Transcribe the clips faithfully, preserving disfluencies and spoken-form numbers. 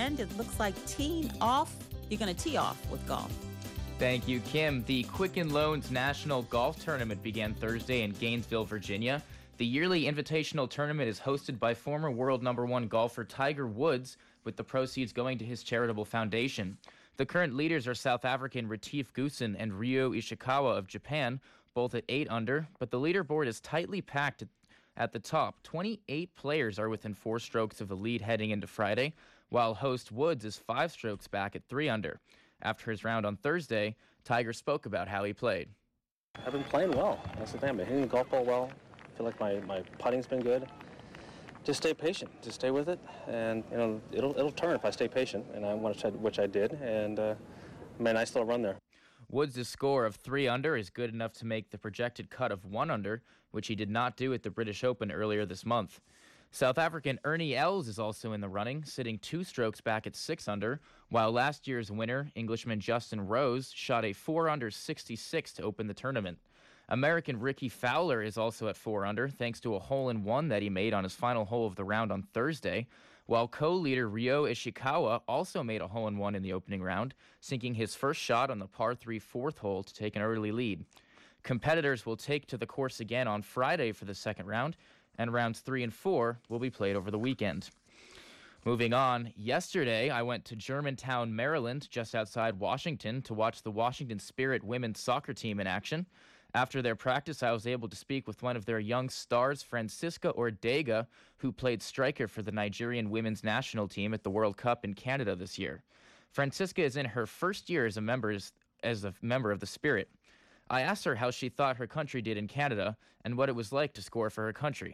weekend. It looks like teeing off. You're going to tee off with golf. Thank you, Kim. The Quicken Loans National Golf Tournament began Thursday in Gainesville, Virginia. The yearly invitational tournament is hosted by former world number one golfer Tiger Woods, with the proceeds going to his charitable foundation. The current leaders are South African Retief Goosen and Ryo Ishikawa of Japan, both at eight under, but the leaderboard is tightly packed at, at the top. twenty-eight players are within four strokes of the lead heading into Friday, while host Woods is five strokes back at three under. After his round on Thursday, Tiger spoke about how he played. I've been playing well. That's the thing. I've been hitting the golf ball well. I feel like my, my putting's been good. Just stay patient. Just stay with it, and you know it'll it'll turn if I stay patient, and I want to, which I did, and uh, man, I still run there. Woods' score of three under is good enough to make the projected cut of one under, which he did not do at the British Open earlier this month. South African Ernie Els is also in the running, sitting two strokes back at six under, while last year's winner, Englishman Justin Rose, shot a four under sixty-six to open the tournament. American Ricky Fowler is also at four under, thanks to a hole-in-one that he made on his final hole of the round on Thursday, while co-leader Ryo Ishikawa also made a hole-in-one in the opening round, sinking his first shot on the par three fourth hole to take an early lead. Competitors will take to the course again on Friday for the second round, and rounds three and four will be played over the weekend. Moving on, yesterday I went to Germantown, Maryland, just outside Washington, to watch the Washington Spirit women's soccer team in action. After their practice, I was able to speak with one of their young stars, Francisca Ordega, who played striker for the Nigerian women's national team at the World Cup in Canada this year. Francisca is in her first year as a member, as a member of the Spirit. I asked her how she thought her country did in Canada and what it was like to score for her country.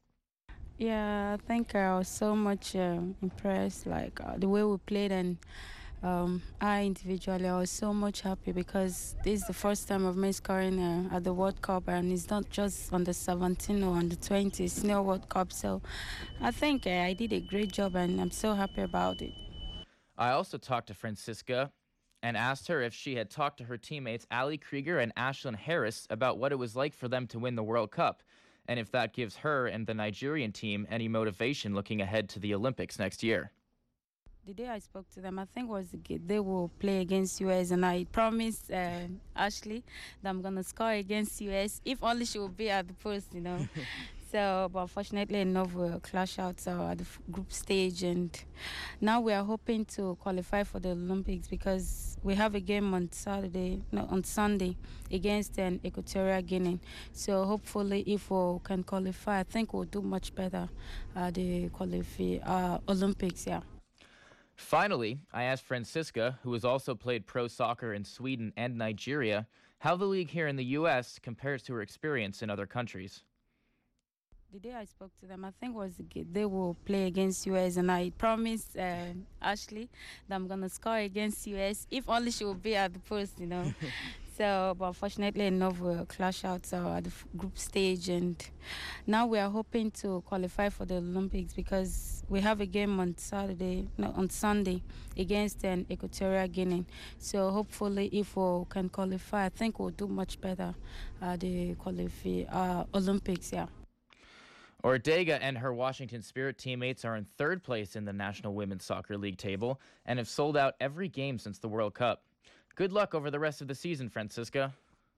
Yeah, I think I was so much uh, impressed, like uh, the way we played, and um, I individually I was so much happy because this is the first time of me scoring uh, at the World Cup, and it's not just on the seventeen or on the twenty, it's still World Cup. So I think uh, I did a great job, and I'm so happy about it. I also talked to Francisca and asked her if she had talked to her teammates Ali Krieger and Ashlyn Harris about what it was like for them to win the World Cup, and if that gives her and the Nigerian team any motivation looking ahead to the Olympics next year. The day I spoke to them, I think was the g- they will play against U S, and I promised uh, Ashley that I'm going to score against U S, if only she will be at the post, you know. So, but unfortunately enough, we'll clash out uh, at the f- group stage, and now we are hoping to qualify for the Olympics because we have a game on Saturday, no, on Sunday against an Equatorial Guinea. So hopefully, if we can qualify, I think we'll do much better at the qualify uh, Olympics. Yeah. Finally, I asked Francisca, who has also played pro soccer in Sweden and Nigeria, how the league here in the U S compares to her experience in other countries. The day I spoke to them, I think was the g- they will play against U S, and I promised uh, Ashley that I'm going to score against U S, if only she will be at the post, you know. So, but unfortunately enough, we'll clash out uh, at the f- group stage, and now we are hoping to qualify for the Olympics because we have a game on Saturday, no, on Sunday against an Equatorial Guinea. So hopefully, if we can qualify, I think we'll do much better at the qualify uh, Olympics. Yeah. Ordega and her Washington Spirit teammates are in third place in the National Women's Soccer League table and have sold out every game since the World Cup. Good luck over the rest of the season, Francisca.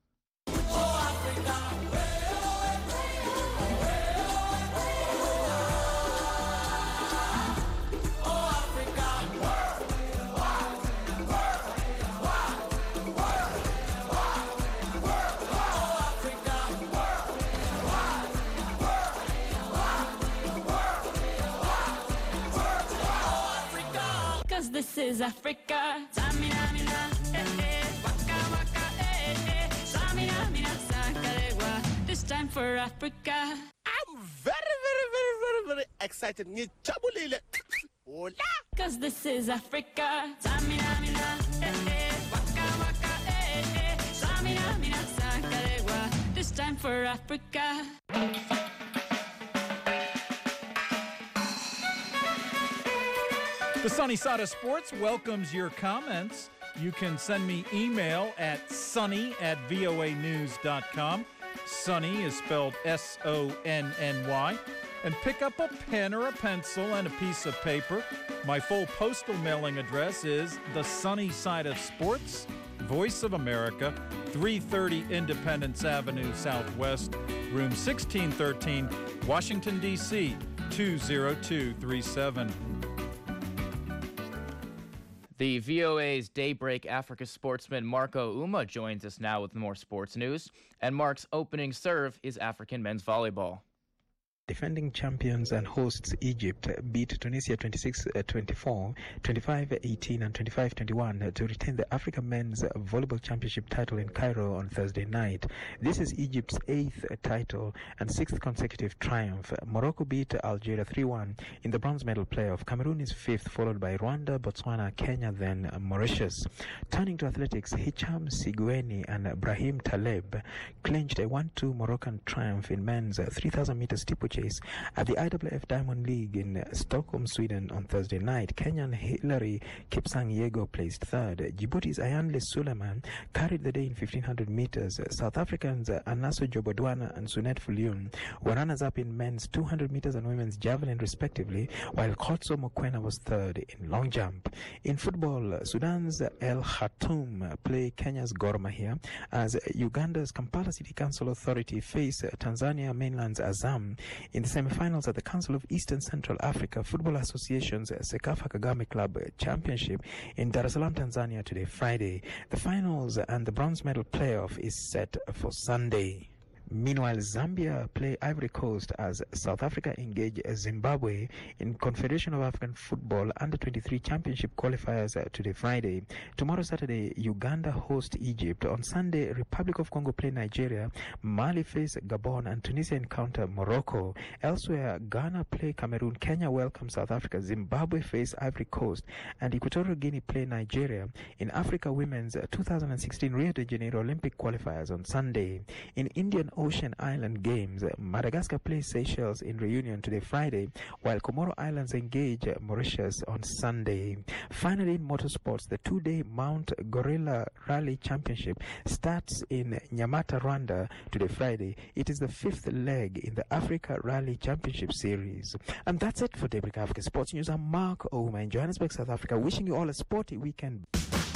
This is Africa. Samina, mina, eh, eh. Waka, waka, eh, eh. Samina, mina, sakarewa. This time for Africa. I'm very, very, very, very, very excited. Ni chabulile. Hola. Cause this is Africa. Samina, mina, eh, eh. Waka, waka, eh, eh. Samina, mina, sakarewa. This time for Africa. The Sunny Side of Sports welcomes your comments. You can send me email at sunny at voa news dot com. Sunny is spelled S O N N Y. and pick up a pen or a pencil and a piece of paper. My full postal mailing address is The Sunny Side of Sports, Voice of America, three thirty Independence Avenue Southwest, room sixteen thirteen, Washington, D C two zero two three seven. The V O A's Daybreak Africa sportsman Marco Uma joins us now with more sports news. And Mark's opening serve is African men's volleyball. Defending champions and hosts Egypt beat Tunisia twenty-six twenty-four, twenty-five eighteen and twenty-five twenty-one to retain the African Men's Volleyball Championship title in Cairo on Thursday night. This is Egypt's eighth title and sixth consecutive triumph. Morocco beat Algeria three one in the bronze medal playoff. Cameroon is fifth, followed by Rwanda, Botswana, Kenya, then Mauritius. Turning to athletics, Hicham Sigoueni and Brahim Taleb clinched a one two Moroccan triumph in men's three thousand meter steeplechase at the I W F Diamond League in Stockholm, Sweden on Thursday night. Kenyan Hilary Kipsang-Yego placed third. Djibouti's Ayanle Suleiman carried the day in fifteen hundred meters. South Africans Anaso Jobodwana and Sunet Fuliun were runners-up in men's two hundred meters and women's javelin respectively, while Khotso Mokwena was third in long jump. In football, Sudan's El Khartoum play Kenya's Gor Mahia as Uganda's Kampala City Council Authority face Tanzania mainland's Azam in the semi-finals at the Council of Eastern Central Africa Football Association's Sekafa Kagame Club Championship in Dar es Salaam, Tanzania today, Friday. The finals and the bronze medal playoff is set for Sunday. Meanwhile, Zambia play Ivory Coast as South Africa engage Zimbabwe in Confederation of African Football under twenty-three Championship qualifiers today, Friday. Tomorrow, Saturday, Uganda host Egypt. On Sunday, Republic of Congo play Nigeria, Mali face Gabon, and Tunisia encounter Morocco. Elsewhere, Ghana play Cameroon, Kenya welcome South Africa, Zimbabwe face Ivory Coast, and Equatorial Guinea play Nigeria in Africa Women's two thousand sixteen Rio de Janeiro Olympic qualifiers on Sunday. In Indian Ocean Island Games, Madagascar plays Seychelles in reunion today, Friday, while Comoro Islands engage Mauritius on Sunday. Finally, in motorsports, the two-day Mount Gorilla Rally Championship starts in Nyamata, Rwanda today, Friday. It is the fifth leg in the Africa Rally Championship Series. And that's it for Daybreak Africa Sports News. I'm Mark Ouma in Johannesburg, South Africa, wishing you all a sporty weekend.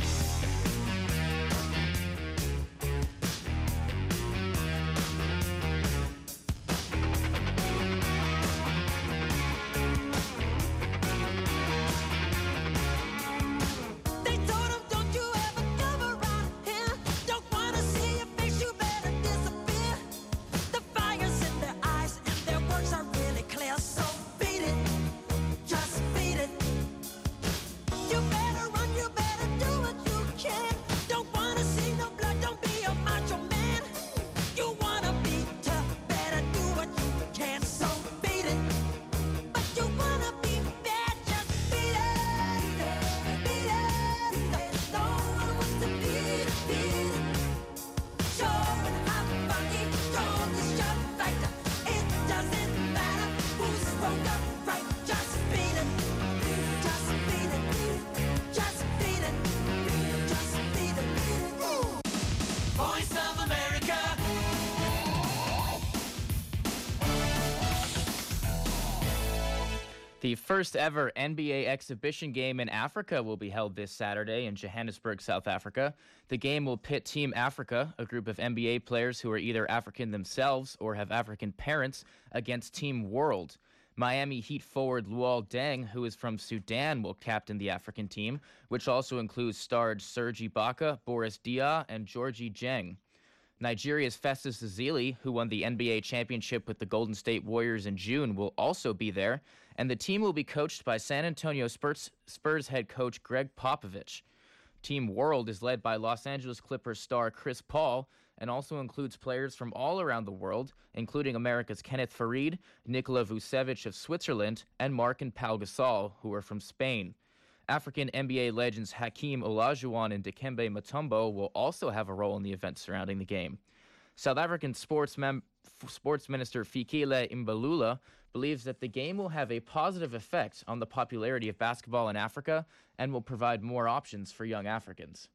The first ever N B A exhibition game in Africa will be held this Saturday in Johannesburg, South Africa. The game will pit Team Africa, a group of N B A players who are either African themselves or have African parents, against Team World. Miami Heat forward Luol Deng, who is from Sudan, will captain the African team, which also includes stars Serge Ibaka, Boris Diaw, and Georgie Jeng. Nigeria's Festus Ezeli, who won the N B A championship with the Golden State Warriors in June, will also be there, and the team will be coached by San Antonio Spurs, Spurs head coach Greg Popovich. Team World is led by Los Angeles Clippers star Chris Paul and also includes players from all around the world, including America's Kenneth Faried, Nikola Vucevic of Switzerland, and Marc and Pau Gasol, who are from Spain. African N B A legends Hakeem Olajuwon and Dikembe Mutombo will also have a role in the event surrounding the game. South African sports, mem- sports minister Fikile Mbalula believes that the game will have a positive effect on the popularity of basketball in Africa and will provide more options for young Africans.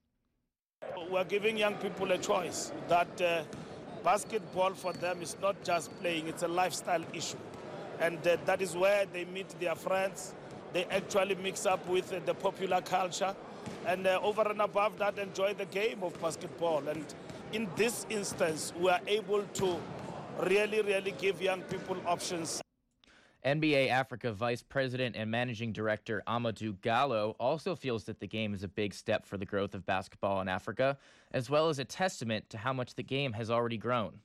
We're giving young people a choice that uh, basketball for them is not just playing, it's a lifestyle issue. And uh, that is where they meet their friends. They actually mix up with uh, the popular culture. And uh, over and above that, enjoy the game of basketball. And in this instance, we are able to really, really give young people options. N B A Africa Vice President and Managing Director Amadou Gallo also feels that the game is a big step for the growth of basketball in Africa, as well as a testament to how much the game has already grown.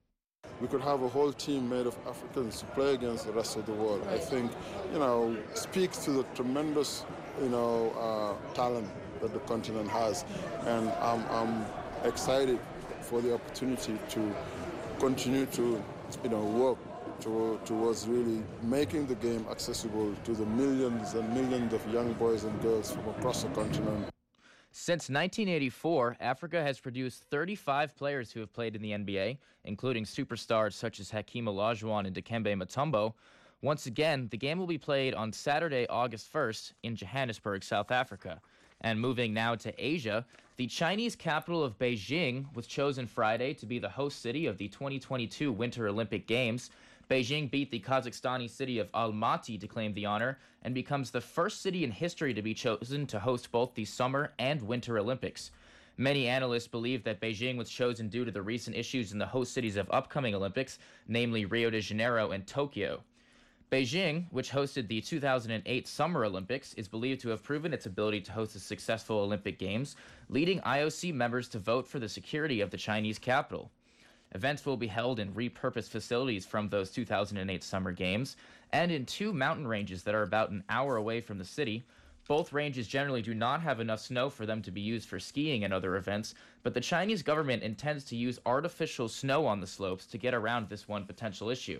We could have a whole team made of Africans to play against the rest of the world. I think, you know, speaks to the tremendous, you know, uh, talent that the continent has. And I'm, I'm excited for the opportunity to continue to, you know, work To, towards really making the game accessible to the millions and millions of young boys and girls from across the continent. Since nineteen eighty-four, Africa has produced thirty-five players who have played in the N B A, including superstars such as Hakeem Olajuwon and Dikembe Mutombo. Once again, the game will be played on Saturday, August first in Johannesburg, South Africa. And moving now to Asia, the Chinese capital of Beijing was chosen Friday to be the host city of the twenty twenty-two Winter Olympic Games. Beijing beat the Kazakhstani city of Almaty to claim the honor and becomes the first city in history to be chosen to host both the Summer and Winter Olympics. Many analysts believe that Beijing was chosen due to the recent issues in the host cities of upcoming Olympics, namely Rio de Janeiro and Tokyo. Beijing, which hosted the two thousand eight Summer Olympics, is believed to have proven its ability to host a successful Olympic Games, leading I O C members to vote for the security of the Chinese capital. Events will be held in repurposed facilities from those two thousand eight Summer Games and in two mountain ranges that are about an hour away from the city. Both ranges generally do not have enough snow for them to be used for skiing and other events, but the Chinese government intends to use artificial snow on the slopes to get around this one potential issue.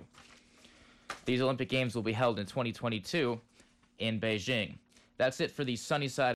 These Olympic Games will be held in twenty twenty-two in Beijing. That's it for the Sunny Side